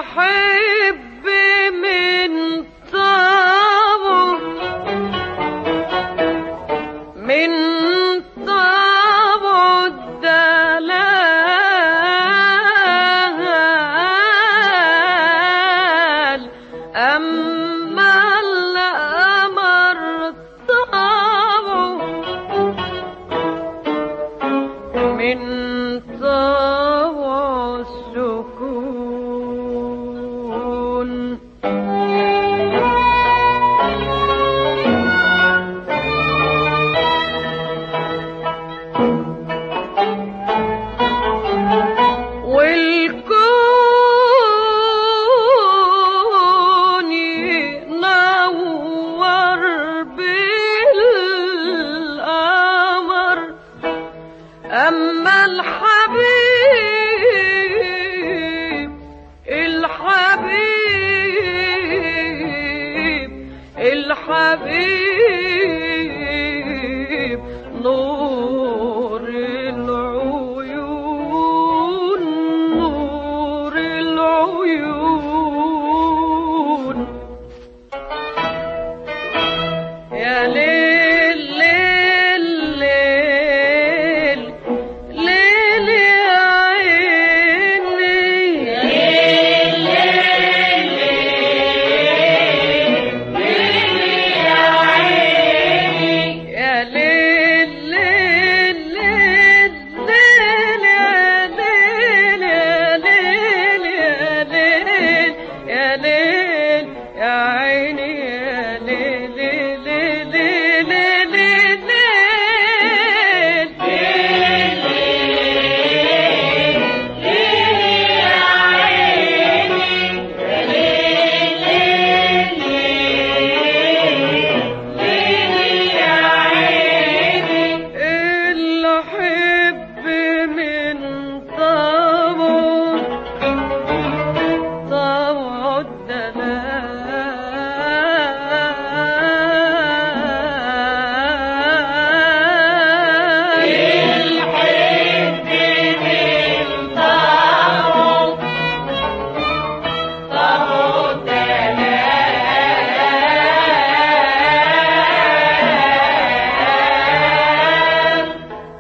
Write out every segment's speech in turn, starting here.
الحب من طابه من طابه الدلال أما القمر طابه من طابه السكون والكون ينور بالقمر أما الحبيب الحبيب نور العيون نور العيون يا ليل ليل ليل ليل يا عيني يا ليل ليل ليل يا عيني يا ليل ليل ليل ليل يا ليل يا ليل يا ليل يا ليل يا عيني يا ليل الحب من طابه طابه الدلال الحب من طابه طابه الدلال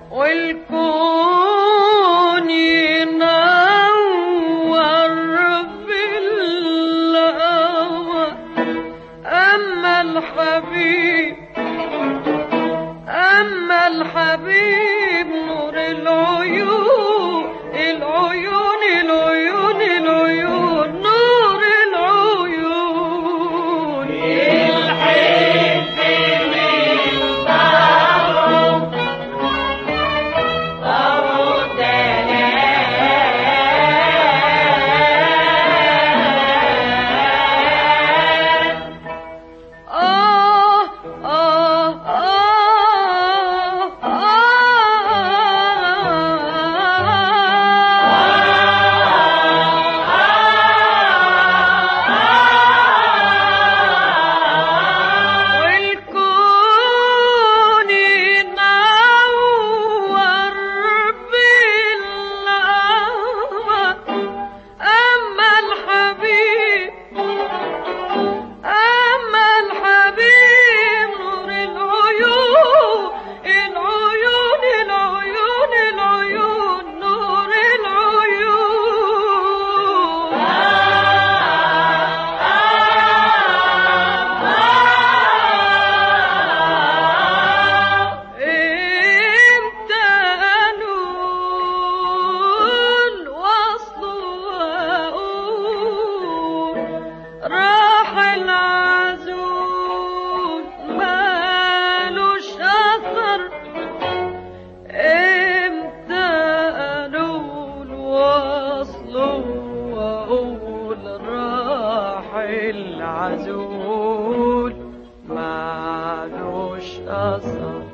والكون ينور بالقمر أما الحبيب نور العيون العيون العيون العيون نور العيون الحب من طابه والكون ينور بالقمر أما الحبيب نور العيون العيون العيون العيون نور العيون امتى أنول وصله وأقول راح العزول مالوش أثر امتى أنول وصله وأقول راح العزول مالوش أثر